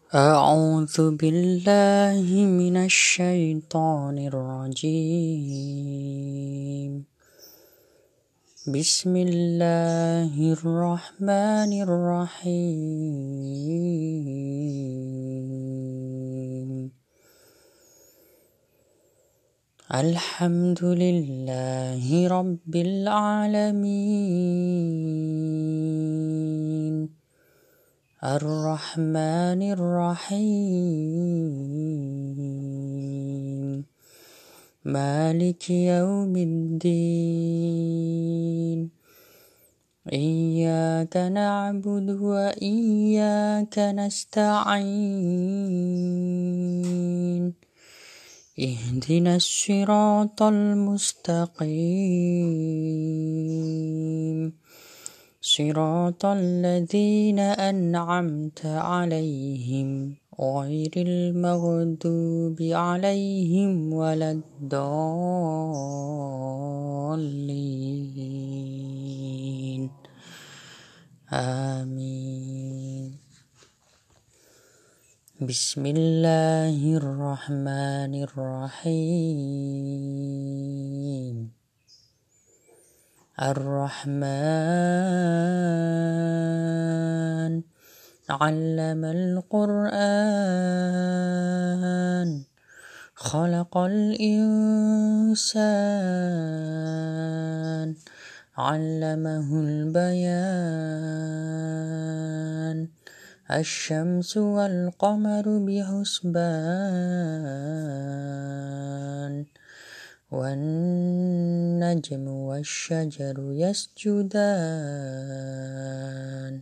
أعوذ بالله من الشيطان الرجيم. بسم الله الرحمن الرحيم. الحمد لله رب العالمين الرحمن الرحيم مالك يوم الدين. إياك نعبد وإياك نستعين. اهدنا الصراط المستقيم صراط الذين أنعمت عليهم غير المغضوب عليهم ولا الضالين. آمين. بسم الله الرحمن الرحيم. الرحمن علم القرآن خلق الإنسان علمه البيان. الشمس والقمر بحسبان والنجم والشجر يسجدان.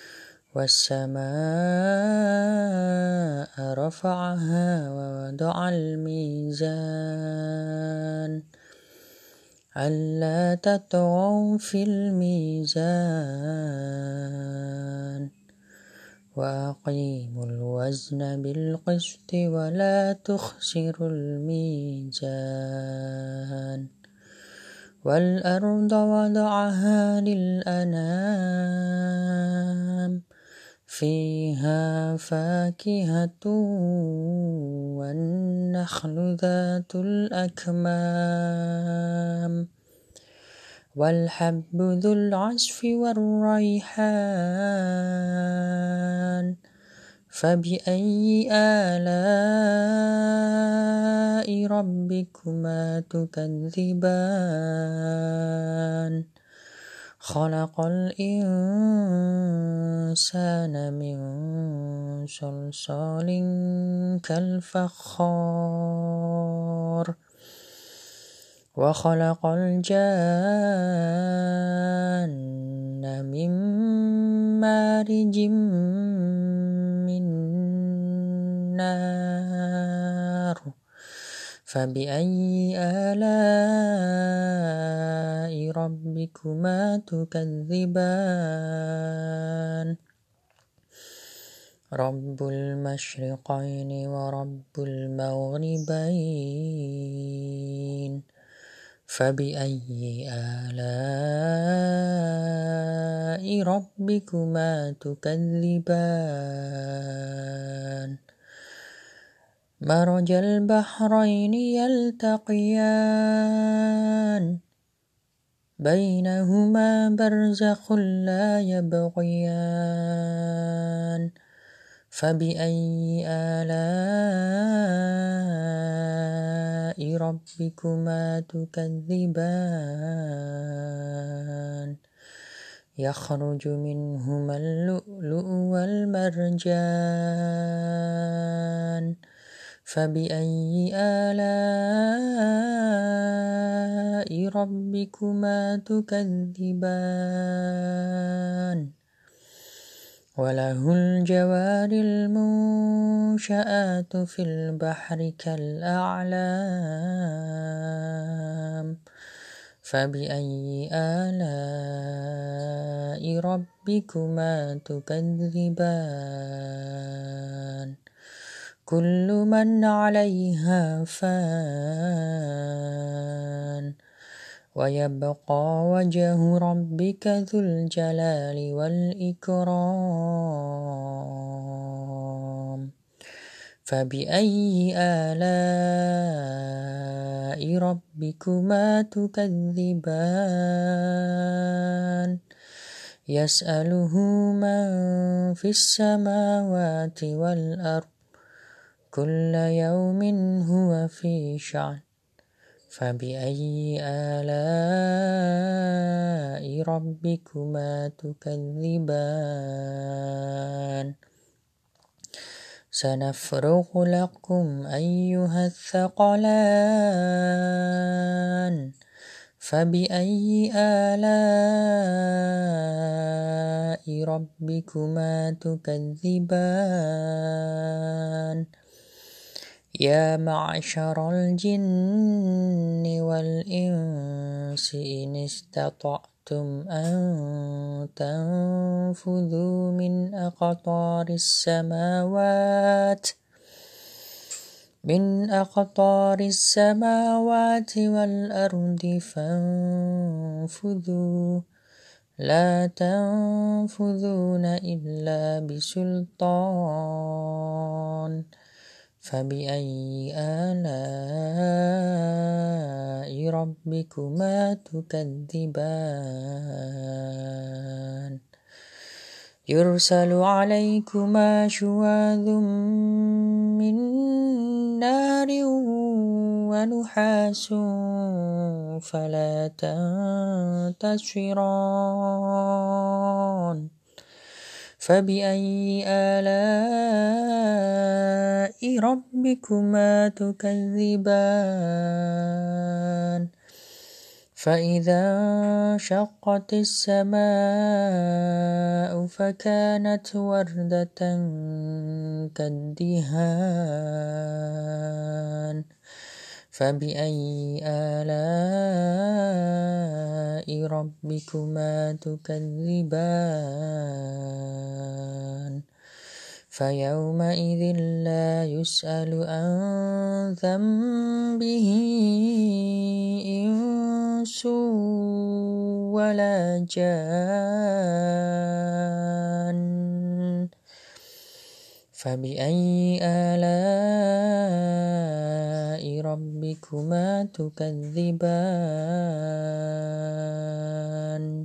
والسماء رفعها ووضع الميزان ألا تطغوا في الميزان وأقيموا الوزن بالقسط ولا تخسروا الميزان. والأرض وضعها للأنام فيها فاكهة والنخل ذات الأكمام والحب ذو العصف والريحان. فبأي آلاء ربكما تكذبان. خلق الإنسان من صلصال كالفخار وخلق الجان من مارج من نار. فبأي آلاء ربكما تكذبان. رب المشرقين ورب المغربين. فبأي آلاء ربكما تكذبان. مرج البحرين يلتقيان بينهما برزخ لا يبغيان. فبأي آلاء ربكما تكذبان. يخرج منهما اللؤلؤ والمرجان. فبأي آلاء ربكما تكذبان. وله الجوار المنشآت في البحر كالأعلام. فبأي آلاء ربكما تكذبان. كل من عليها فان ويبقى وجه ربك ذو الجلال والإكرام. فبأي آلاء ربكما تكذبان يسأله من في السماوات والأرض كل يوم هو في شأن فبأي آلاء ربكما تكذبان سنفرغ لكم أيها الثقلان فبأي آلاء ربكما تكذبان يا معشر الجن والإنس إن استطعتم أن تنفذوا من أقطار السماوات والأرض فانفذوا لا تنفذون إلا بسلطان فبأي آلاء ربكما تكذبان يرسل عليكما شواظ من نار ونحاس فلا تنتصران فبأي آلاء ربكما تكذبان فإذا انشقت السماء فكانت وردة كالدهان فبأي آلاء ربكما تكذبان فيومئذ لا يسأل عن ذنبه إنس ولا جان فبأي آلاء ربكما تكذبان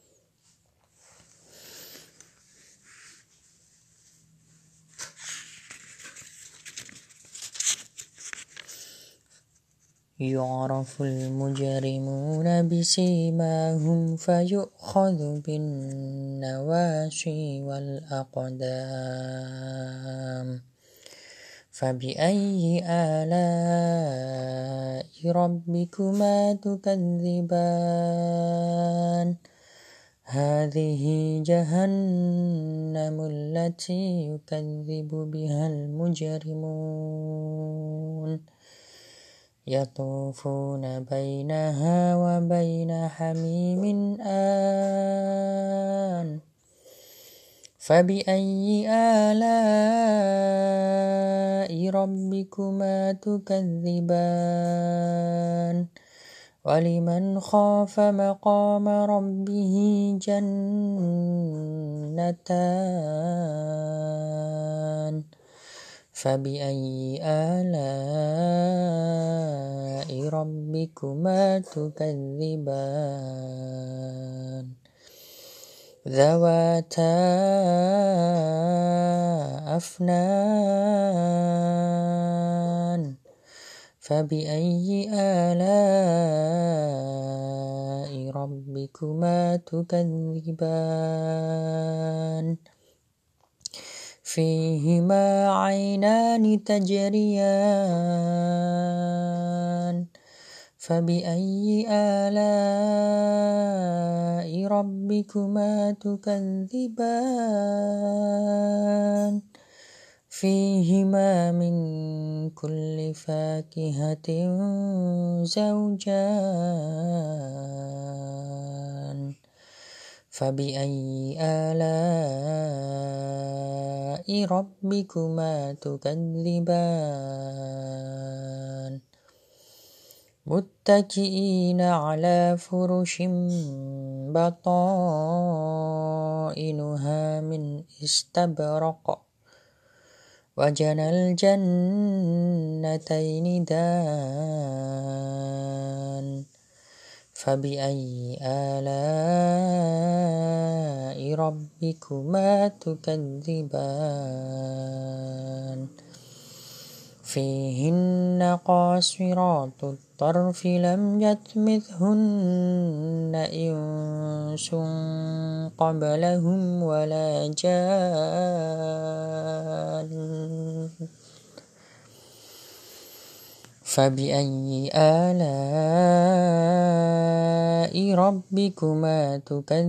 يعرف المجرمون بسيماهم فيؤخذ بالنواصي والأقدام فبأي آلاء ربكما تكذبان هذه جهنم التي يكذب بها المجرمون يطوفون بينها وبين حميم آن فبأي آلاء ربكما تكذبان ولمن خاف مقام ربه جنتان فبأي آلاء ربكما تكذبان ذواتا أفنان فبأي آلاء ربكما تكذبان فيهما عينان تجريان فبأي آلاء ربكما تكذبان فيهما من كل فاكهة زوجان فبأي آلاء ربكما تكذبان متكئين على فرش بطائنها من استبرق وجنى الجنتين دان فبأي آلاء ربكما تكذبان فيهن قاصرات الطرف لم يطمثهن إنس قبلهم ولا جان فبأي آلاء ربكما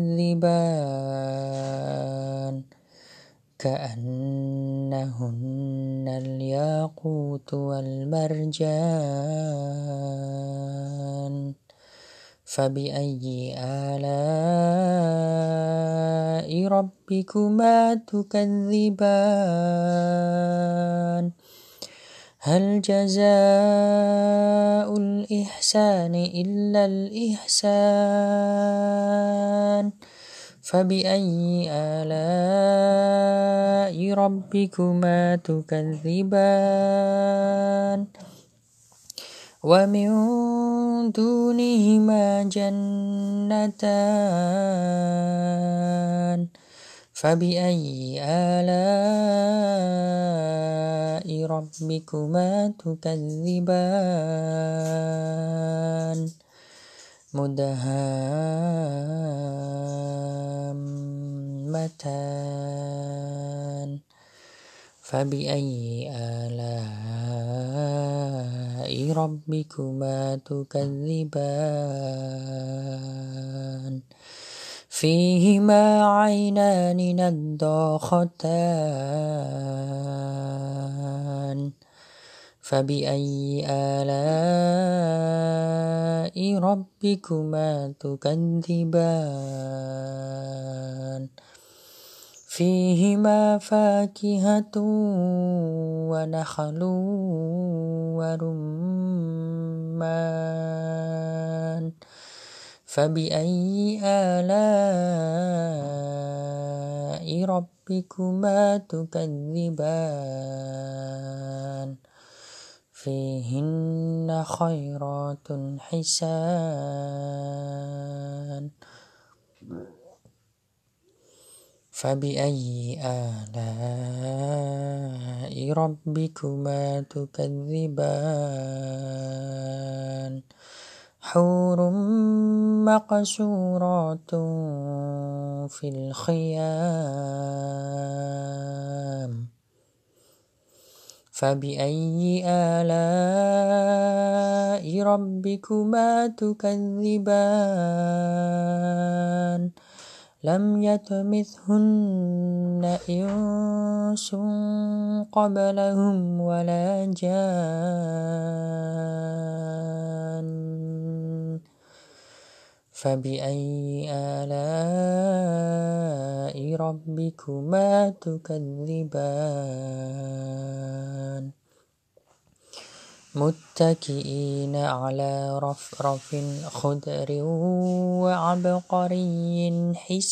تكذبان كأنهن الياقوت والمرجان فبأي آلاء ربكما تكذبان هل جزاء الإحسان إلا الإحسان فبأي آلاء ربكما تكذبان ومن دونهما جنتان فبأي آلاء ربكما تكذبان مدهامتان فبأي آلاء ربكما تكذبان فيهما عينان نضاختان فبأي آلاء ربكما تكذبان فيهما فاكهة ونخل ورمان فبأي آلاء ربكما تكذبان فيهن خيرات حسان فبأي آلاء ربكما تكذبان حور مقصورات في الخيام فبأي آلاء ربكما تكذبان لم يطمثهن إنس قبلهم ولا جان فبأي آلاء ربكما تكذبان متكئين على رفرف خضر وعبقري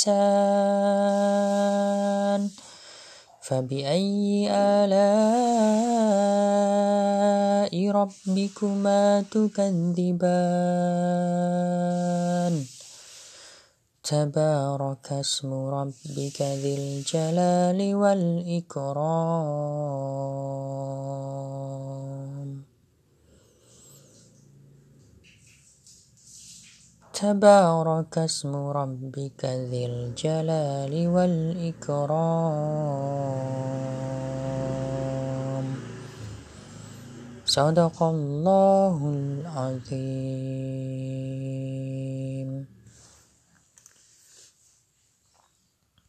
حسان فبأي آلاء ربكما تكذبان تبارك اسم ربك ذي الجلال والإكرام تبارك اسم ربك ذي الجلال والإكرام صدق الله العظيم.